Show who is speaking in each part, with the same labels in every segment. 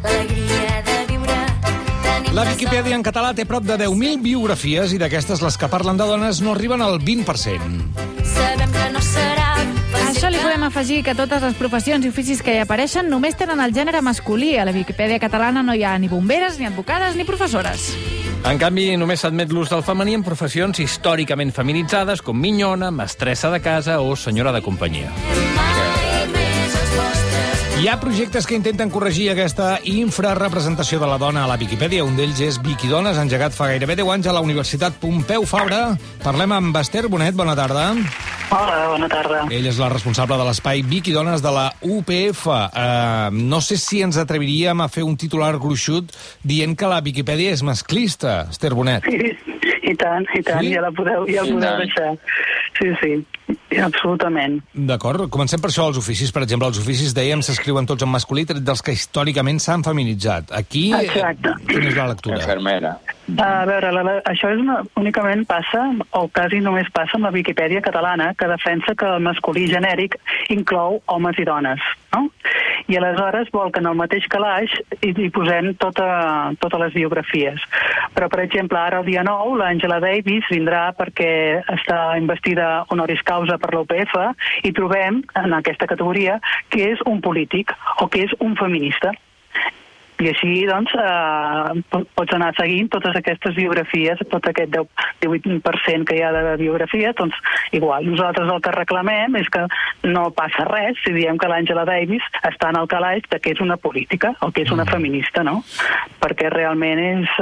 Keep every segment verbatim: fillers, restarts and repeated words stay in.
Speaker 1: l'alegria de viure.
Speaker 2: La Viquipèdia en català té prop de deu mil biografies i d'aquestes les que parlen de dones no arriben al vint per cent.
Speaker 1: Sabem que no serà...
Speaker 3: A això li podem afegir que totes les professions i oficis que hi apareixen només tenen el gènere masculí. A la Viquipèdia catalana no hi ha ni bomberes, ni advocades, ni professores.
Speaker 4: En canvi, només s'admet l'ús del femení en professions històricament feminitzades com minyona, mestressa de casa o senyora de companyia.
Speaker 2: Hi ha projectes que intenten corregir aquesta infrarrepresentació de la dona a la Viquipèdia. Un d'ells és Viquidones, engegat fa gairebé deu anys a la Universitat Pompeu Fabra. Parlem amb Esther Bonet, bona tarda.
Speaker 5: Hola, bona tarda.
Speaker 2: Ell és la responsable de l'espai Viquidones de la U P F. Uh, no sé si ens atreviríem a fer un titular gruixut dient que la Viquipèdia és masclista, Esther Bonet.
Speaker 5: Sí, i tant, i tant,
Speaker 2: Sí?
Speaker 5: ja la podeu, ja la podeu deixar. Sí, sí, absolutament.
Speaker 2: D'acord, comencem per això, els oficis. Per exemple, els oficis, dèiem, s'escriuen tots en masculí, tret dels que històricament s'han feminitzat. Aquí,
Speaker 5: Exacte.
Speaker 2: quina és la lectura?
Speaker 6: Enfermera.
Speaker 5: A veure, la, la, això és una, únicament passa, o quasi només passa amb la Viquipèdia catalana, que defensa que el masculí genèric inclou homes i dones, no? I aleshores vol que en el mateix calaix hi, hi posem tota, totes les biografies. Però, per exemple, ara el dia nou, l'Angela Davis vindrà perquè està investida honoris causa per l'U P F i trobem en aquesta categoria que és un polític o que és un feminista. I així, doncs, eh, pots anar seguint totes aquestes biografies, tot aquest deu, divuit per cent que hi ha de biografies, doncs, igual. Nosaltres el que reclamem és que no passa res si diem que l'Angela Davis està en el calaix de que és una política o que és una feminista, no? Perquè realment és,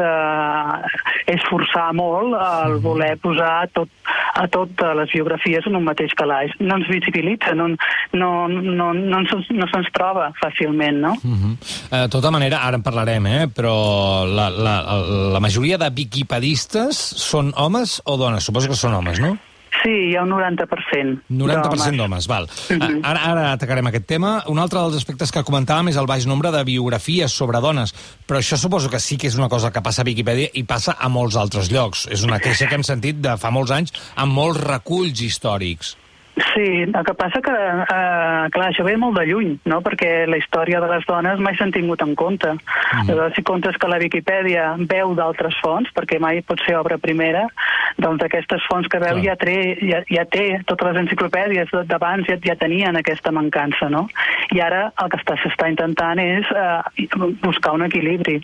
Speaker 5: eh, és forçar molt el voler posar tot, a totes les biografies en un mateix calaix. No ens visibilitza, no, no, no, no, ens, no se'ns troba fàcilment, no?
Speaker 2: Uh -huh. uh, de tota manera, ara en parlarem, eh? Però la, la, la majoria de viquipedistes són homes o dones? Suposo que són homes, no?
Speaker 5: Sí, hi ha un noranta per cent
Speaker 2: noranta per cent d'homes, val.
Speaker 5: Mhm.
Speaker 2: Ara, ara atacarem aquest tema. Un altre dels aspectes que comentàvem és el baix nombre de biografies sobre dones, però això suposo que sí que és una cosa que passa a Viquipèdia i passa a molts altres llocs. És una queixa que hem sentit de fa molts anys amb molts reculls històrics.
Speaker 5: Sí, el que passa que, eh, clar, això ve molt de lluny, no? Perquè la història de les dones mai s'han tingut en compte. Mm. Llavors, si comptes que la Viquipèdia veu d'altres fonts, perquè mai pot ser obra primera, doncs aquestes fonts que veu ja té, ja, ja té, totes les enciclopèdies d'abans ja, ja tenien aquesta mancança, no? I ara el que s'està intentant és eh, buscar un equilibri.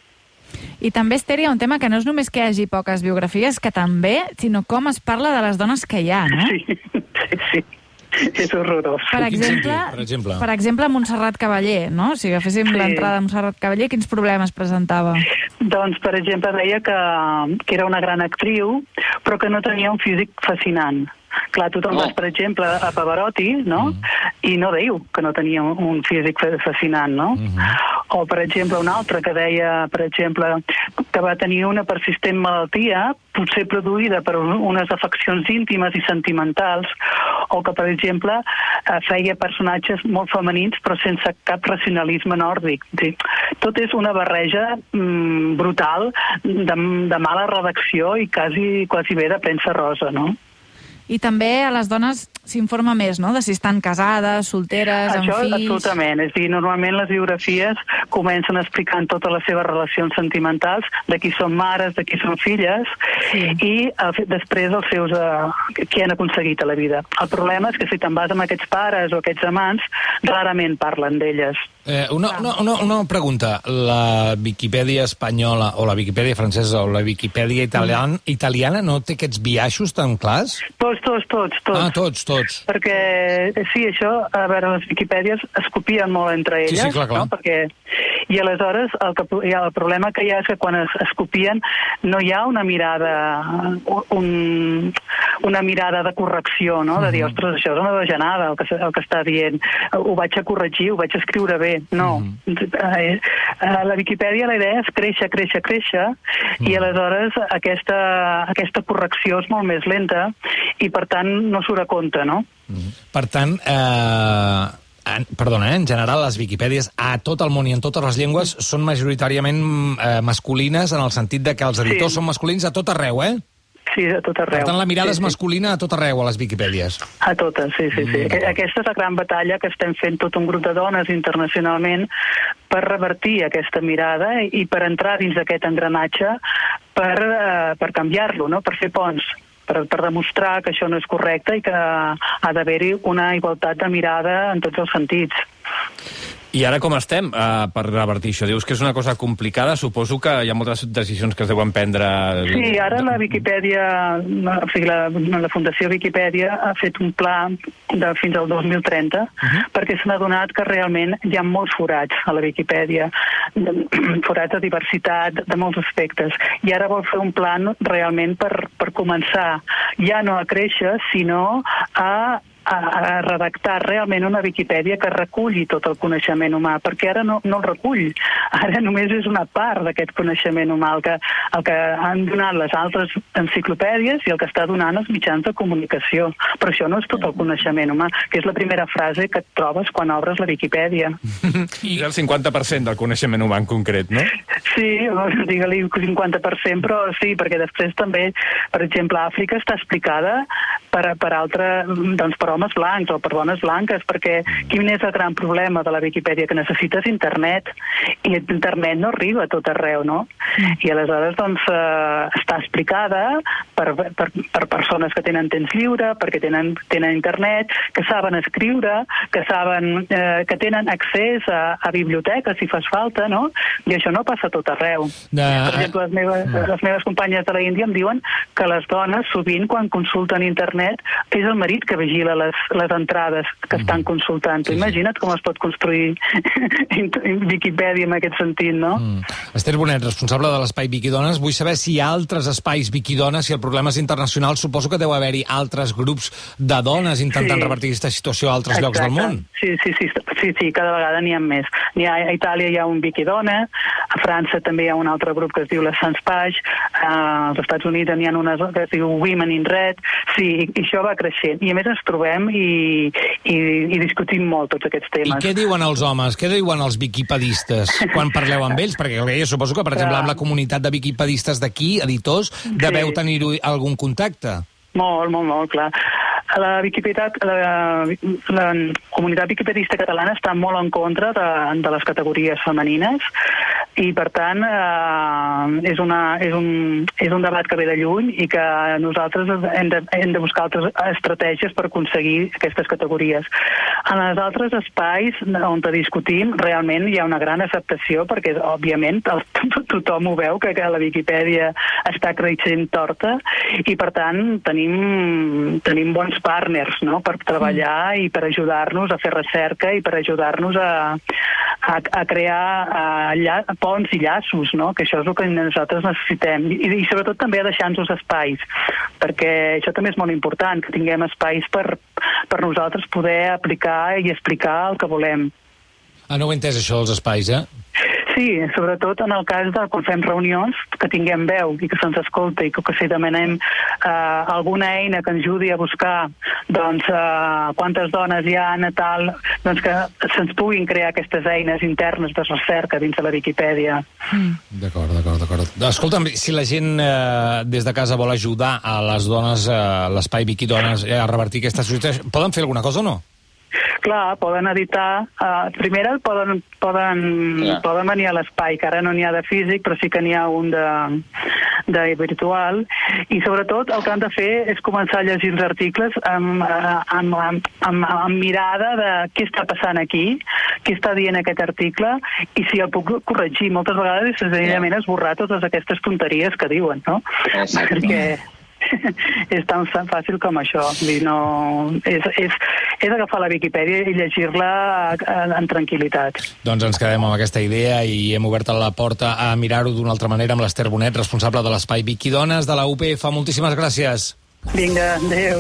Speaker 3: I també, Esther, hi ha un tema que no és només que hi hagi poques biografies, que també, sinó com es parla de les dones que hi ha, no?
Speaker 5: Sí, sí, sí. És horrorós.
Speaker 3: Per exemple,
Speaker 2: per exemple,
Speaker 3: per exemple Montserrat Cavaller, no? Si agaféssim
Speaker 5: Sí.
Speaker 3: l'entrada de Montserrat Cavaller, quins problemes presentava?
Speaker 5: Doncs, per exemple, deia que, que era una gran actriu, però que no tenia un físic fascinant. Clar, tothom
Speaker 6: No.
Speaker 5: vas, per exemple, a Pavarotti, no? Mm. I no diu que no tenia un, un físic fascinant, no? Mm -hmm. O, per exemple, un altre que deia, per exemple, que va tenir una persistent malaltia, potser produïda per unes afeccions íntimes i sentimentals, o que, per exemple, feia personatges molt femenins però sense cap racionalisme nòrdic. Sí. Tot és una barreja mm, brutal de, de mala redacció i quasi, quasi bé de premsa rosa, no?
Speaker 3: I també a les dones s'informa més, no?, de si estan casades, solteres, amb
Speaker 5: Això,
Speaker 3: fills...
Speaker 5: absolutament. És a dir, normalment les biografies comencen explicant totes les seves relacions sentimentals, de qui són mares, de qui són filles,
Speaker 3: Sí.
Speaker 5: i eh, després els seus... Eh, què han aconseguit a la vida. El problema és que si te'n vas amb aquests pares o aquests amants, rarament parlen d'elles.
Speaker 2: Eh, una, una, una, una pregunta. La Viquipèdia espanyola, o la Viquipèdia francesa, o la Viquipèdia italiana, italiana no té aquests biaixos tan clars?
Speaker 5: Tots, tots, tots, tots.
Speaker 2: Ah, tots, tots.
Speaker 5: Perquè, sí, això, a veure, les Viquipèdies es copien molt entre elles,
Speaker 2: Sí, sí, clar, clar.
Speaker 5: no? Perquè, i aleshores el, que, ja, el problema que hi ha és que quan es, es copien no hi ha una mirada un, una mirada de correcció, no? De dir, ostres, això és una bajanada, el que, el que està dient, ho vaig a corregir, ho vaig a escriure bé. No. Mm-hmm. A la Viquipèdia la idea és créixer, créixer, créixer, mm-hmm. i aleshores aquesta, aquesta correcció és molt més lenta i, per tant, no surt a compte, no?
Speaker 2: Mm-hmm. Per tant, eh, en, perdona, eh, en general les Viquipèdies a tot el món i en totes les llengües són majoritàriament eh, masculines, en el sentit de que els editors
Speaker 5: Sí.
Speaker 2: són masculins a tot arreu, eh?
Speaker 5: sí, a tot arreu.
Speaker 2: Per tant, la mirada
Speaker 5: sí,
Speaker 2: és masculina a tot arreu, a les Viquipèdies.
Speaker 5: A totes, sí, sí, sí.
Speaker 2: Mm.
Speaker 5: Aquesta és la gran batalla que estem fent tot un grup de dones internacionalment per revertir aquesta mirada i per entrar dins d'aquest engranatge per, uh, per canviar-lo, no? Per fer ponts, per, per demostrar que això no és correcte i que ha d'haver-hi una igualtat de mirada en tots els sentits.
Speaker 4: I ara com estem uh, per revertir això? Dius que és una cosa complicada, suposo que hi ha moltes decisions que es deuen prendre...
Speaker 5: Sí, ara la Viquipèdia, o sigui, la, la Fundació Viquipèdia ha fet un pla de fins al dos mil trenta uh-huh. perquè s'ha adonat que realment hi ha molts forats a la Viquipèdia, forats de diversitat, de molts aspectes, i ara vol fer un plan realment per, per començar ja no a créixer, sinó a a redactar realment una Viquipèdia que reculli tot el coneixement humà, perquè ara no, no el recull. Ara només és una part d'aquest coneixement humà, el que, el que han donat les altres enciclopèdies i el que està donant els mitjans de comunicació. Però això no és tot el coneixement humà, que és la primera frase que et trobes quan obres la Viquipèdia.
Speaker 4: I el cinquanta per cent del coneixement humà en concret, no?
Speaker 5: Sí, digue-li cinquanta per cent, però sí, perquè després també, per exemple, Àfrica està explicada per, per altre, doncs per homes blancs o per dones blanques, perquè quin és el gran problema de la Viquipèdia? Que necessites internet, i internet no arriba a tot arreu, no? I aleshores, doncs, eh, està explicada per, per, per persones que tenen temps lliure, perquè tenen, tenen internet, que saben escriure, que saben, eh, que tenen accés a, a biblioteques si fas falta, no? I això no passa a tot arreu.
Speaker 2: De...
Speaker 5: Per exemple, les meves, les meves companyes de la Índia em diuen que les dones, sovint, quan consulten internet, és el marit que vigila les, les entrades que estan consultant.
Speaker 2: Sí, sí.
Speaker 5: Imagina't com es pot construir Viquipèdia en aquest sentit, no?
Speaker 2: Mm. Esther Bonet, responsable de l'espai Viquidones. Vull saber si hi ha altres espais Viquidones, si el problema és internacional. Suposo que deu haver-hi altres grups de dones intentant
Speaker 5: Sí.
Speaker 2: revertir aquesta situació a altres
Speaker 5: Exacte.
Speaker 2: llocs del món.
Speaker 5: Sí, sí, sí, sí, sí, cada vegada n'hi ha més. N'hi ha, a Itàlia hi ha un Viquidona, a França també hi ha un altre grup que es diu les Sans Page, als Estats Units n'hi ha una que es diu Women in Red, sí, i, i això va creixent. I a més ens trobem i, i, i discutim molt tots aquests
Speaker 2: I
Speaker 5: temes.
Speaker 2: què diuen els homes? Què diuen els viquipedistes quan parleu amb ells? Perquè jo suposo que, per exemple, amb la comunitat de viquipedistes d'aquí, editors, deveu tenir algun contacte.
Speaker 5: Molt, molt, molt, clar. La, Wikipedia, la, la comunitat viquipedista catalana està molt en contra de, de les categories femenines i, per tant, eh, és, una, és, un, és un debat que ve de lluny i que nosaltres hem de, hem de buscar altres estratègies per aconseguir aquestes categories. En els altres espais on te discutim, realment hi ha una gran acceptació perquè, òbviament, el, tothom ho veu, que, que la Viquipèdia està creixent torta i, per tant, tenim, tenim bons partners, no?, per treballar i per ajudar-nos a fer recerca i per ajudar-nos a, a, a crear a, lla, ponts i llaços, no?, que això és el que nosaltres necessitem. I, i sobretot també a deixar-nos espais, perquè això també és molt important, que tinguem espais per, per nosaltres poder aplicar i explicar el que volem.
Speaker 2: Ah, no ho he entès, això, els espais, eh?
Speaker 5: Sí, sobretot en el cas de quan fem reunions, que tinguem veu i que se'ns escolta i que, que si demanem eh, alguna eina que ens ajudi a buscar doncs, eh, quantes dones hi ha a tal, doncs que se'ns puguin crear aquestes eines internes de recerca dins de la Viquipèdia.
Speaker 2: Mm. D'acord, d'acord, d'acord. Escolta'm, si la gent eh, des de casa vol ajudar a les dones, eh, l'espai Viquidones, eh, a revertir aquesta situació, poden fer alguna cosa o no?
Speaker 5: Clar, poden editar. Uh, primer poden, poden, yeah. poden venir a l'espai, que ara no n'hi ha de físic, però sí que n'hi ha un de, de virtual. I sobretot el que han de fer és començar a llegir els articles amb, amb, amb, amb, amb mirada de què està passant aquí, què està dient aquest article, i si el puc corregir. Moltes vegades és senzillament yeah. esborrar totes aquestes tonteries que diuen, no? Exacte. Perquè és tan fàcil com això. No, és, és, és agafar la Viquipèdia i llegir-la en tranquil·litat.
Speaker 2: Doncs ens quedem amb aquesta idea i hem obert la porta a mirar-ho d'una altra manera amb l'Esther Bonet, responsable de l'espai Viquidones de la U P F. Moltíssimes gràcies.
Speaker 5: Vinga, adéu.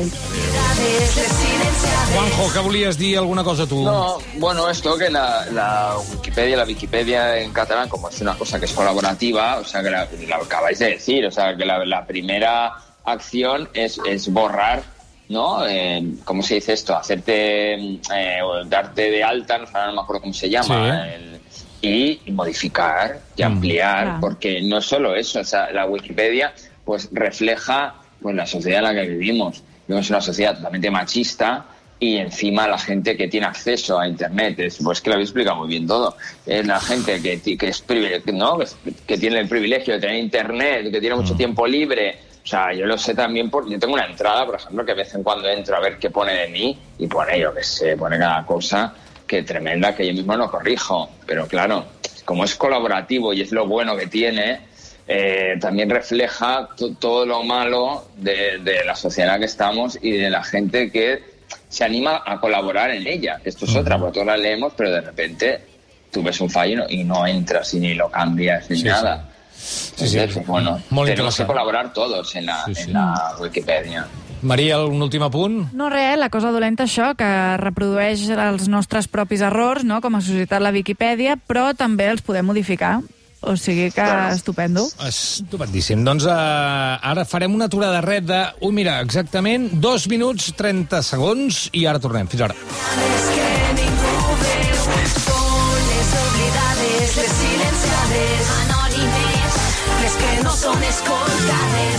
Speaker 2: Juanjo, que volies dir alguna cosa tu?
Speaker 6: No, bueno, esto que la, la Wikipedia, la Wikipedia en catalán, como es una cosa que es colaborativa, o sea, que la, la acabáis de decir, o sea, que la, la primera acción es, es borrar, ¿no? Eh, ¿Cómo se dice esto? Hacerte, eh, darte de alta, no, no me acuerdo cómo se llama, sí. el, y, y modificar y ampliar, mm, claro. Porque no es solo eso, o sea, la Wikipedia pues refleja pues la sociedad en la que vivimos. Vivimos en una sociedad totalmente machista y encima la gente que tiene acceso a Internet, es, pues que lo habéis explicado muy bien todo, es la gente que, que, es ¿no? que tiene el privilegio de tener Internet, que tiene mucho tiempo libre. O sea, yo lo sé también porque yo tengo una entrada, por ejemplo, que de vez en cuando entro a ver qué pone de mí y pone, yo que sé, pone cada cosa que tremenda que yo mismo no corrijo. Pero claro, como es colaborativo y es lo bueno que tiene, eh, también refleja t- todo lo malo de, de la sociedad en la que estamos y de la gente que se anima a colaborar en ella. Esto es otra, porque todos la leemos, pero de repente tú ves un fallo y no entras y ni lo cambias ni
Speaker 2: Sí,
Speaker 6: nada.
Speaker 2: Sí, sí.
Speaker 6: Entonces, bueno,
Speaker 2: Molt
Speaker 6: tenemos que
Speaker 2: interessant.
Speaker 6: colaborar todos en la,
Speaker 2: Sí, sí.
Speaker 6: en la Wikipedia.
Speaker 2: Maria, un últim apunt?
Speaker 3: No res, la cosa dolenta això, que reprodueix els nostres propis errors, no?, com a societat la Viquipèdia, però també els podem modificar. O sigui que estupendo.
Speaker 2: Estupendíssim. Doncs uh, ara farem una aturada red de... Ui, mira, exactament dos minuts trenta segons i ara tornem. Fins ara.
Speaker 1: Es que ningú veu, són les oblidades, les silenciades, anònimes, les que no són escoltades.